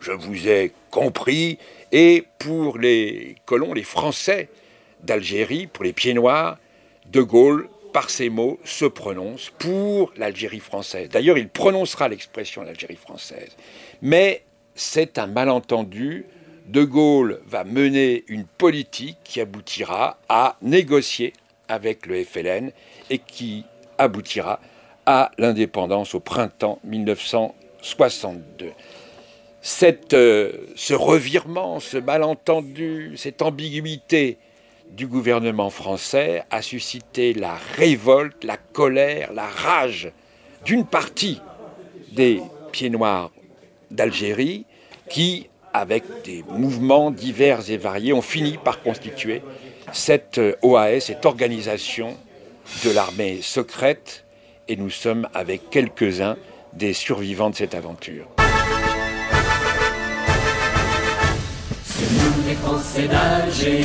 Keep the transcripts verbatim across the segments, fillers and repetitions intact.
je vous ai compris. Et pour les colons, les Français d'Algérie, pour les pieds noirs, De Gaulle, par ces mots, se prononce pour l'Algérie française. D'ailleurs, il prononcera l'expression l'Algérie française. Mais c'est un malentendu. De Gaulle va mener une politique qui aboutira à négocier avec le F L N et qui aboutira à l'indépendance au printemps mille neuf cent soixante-deux. Cette, euh, ce revirement, ce malentendu, cette ambiguïté du gouvernement français a suscité la révolte, la colère, la rage d'une partie des pieds noirs d'Algérie qui, avec des mouvements divers et variés, ont fini par constituer cette O A S, cette organisation de l'armée secrète. Et nous sommes avec quelques-uns des survivants de cette aventure. C'est nous les Français d'Algérie,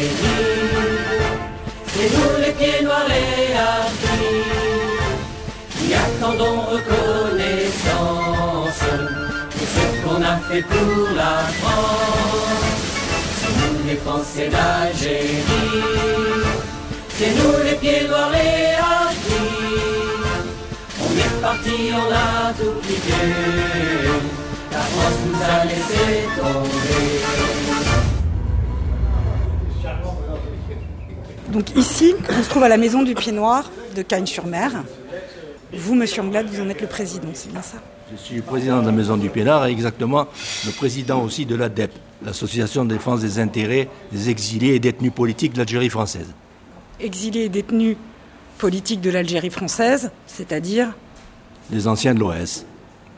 c'est nous les pieds noirs et harkis, qui attendons reconnaissance de ce qu'on a fait pour la France. C'est nous les Français d'Algérie, c'est nous les pieds noirs et harkis. On est parti, on a tout quitté, la France nous a laissé tomber. Donc ici, on se trouve à la maison du Pied Noir de Cagnes-sur-Mer. Vous, monsieur Anglade, vous en êtes le président, c'est bien ça? Je suis le président de la maison du Pied Noir et exactement le président aussi de l'A D E P, l'Association de défense des intérêts des exilés et détenus politiques de l'Algérie française. Exilés et détenus politiques de l'Algérie française, c'est-à-dire? Les anciens de l'O A S.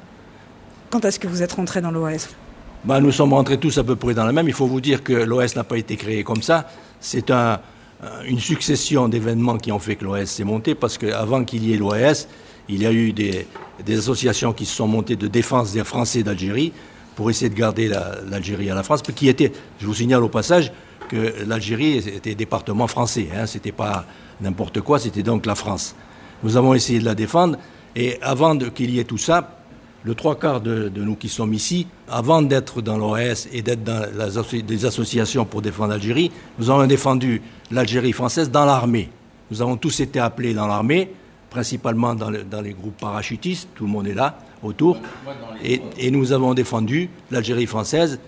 Quand est-ce que vous êtes rentrés dans l'O A S? Ben, nous sommes rentrés tous à peu près dans la même. Il faut vous dire que l'O A S n'a pas été créé comme ça. C'est un... une succession d'événements qui ont fait que l'O A S s'est monté, parce qu'avant qu'il y ait l'O A S, il y a eu des, des associations qui se sont montées de défense des Français d'Algérie pour essayer de garder la, l'Algérie à la France, qui était, je vous signale au passage, que l'Algérie était département français, hein, c'était pas n'importe quoi, c'était donc la France. Nous avons essayé de la défendre, et avant de, qu'il y ait tout ça, le trois quarts de, de nous qui sommes ici, avant d'être dans l'O A S et d'être dans la, des associations pour défendre l'Algérie, nous avons défendu l'Algérie française dans l'armée. Nous avons tous été appelés dans l'armée, principalement dans, le, dans les groupes parachutistes, tout le monde est là, autour, et, et nous avons défendu l'Algérie française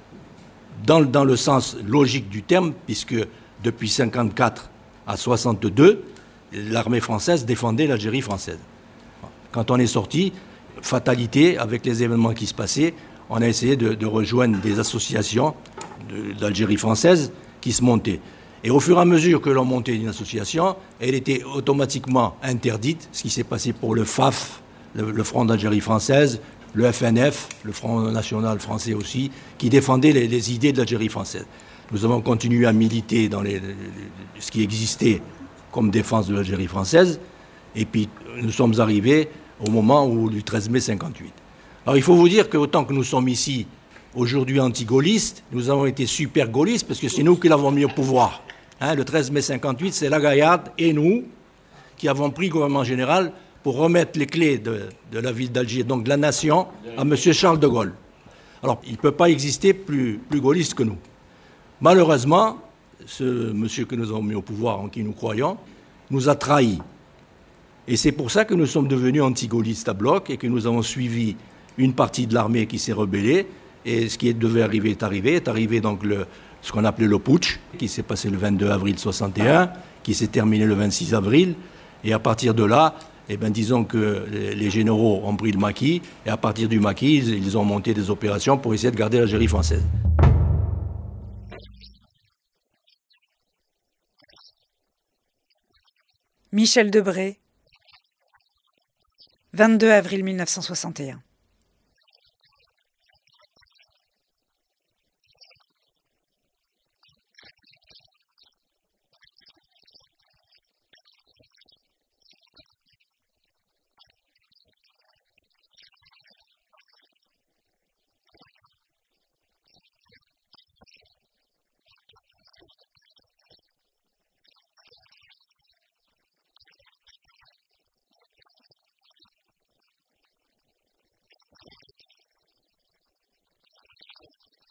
dans, dans le sens logique du terme, puisque depuis cinquante-quatre à soixante-deux, l'armée française défendait l'Algérie française. Quand on est sorti, fatalité, avec les événements qui se passaient, on a essayé de, de rejoindre des associations de, d'Algérie française qui se montaient. Et au fur et à mesure que l'on montait une association, elle était automatiquement interdite, ce qui s'est passé pour le F A F, le, le Front d'Algérie française, le F N F, le Front national français aussi, qui défendaient les, les idées de l'Algérie française. Nous avons continué à militer dans les, les, ce qui existait comme défense de l'Algérie française, et puis nous sommes arrivés au moment où, du treize mai cinquante-huit. Alors il faut vous dire qu'autant que nous sommes ici, aujourd'hui anti-gaullistes, nous avons été super gaullistes, parce que c'est nous qui l'avons mis au pouvoir. Hein, le treize mai cinquante-huit, c'est Lagayarde et nous qui avons pris le gouvernement général pour remettre les clés de, de la ville d'Alger, donc de la nation, à M. Charles de Gaulle. Alors, il ne peut pas exister plus, plus gaulliste que nous. Malheureusement, ce monsieur que nous avons mis au pouvoir, en qui nous croyons, nous a trahis. Et c'est pour ça que nous sommes devenus anti-gaullistes à bloc et que nous avons suivi une partie de l'armée qui s'est rebellée. Et ce qui devait arriver est arrivé. Est arrivé donc le, ce qu'on appelait le putsch, qui s'est passé le vingt-deux avril soixante et un, qui s'est terminé le vingt-six avril. Et à partir de là, eh ben, disons que les, les généraux ont pris le maquis. Et à partir du maquis, ils, ils ont monté des opérations pour essayer de garder l'Algérie française. Michel Debré, vingt-deux avril mille neuf cent soixante et un.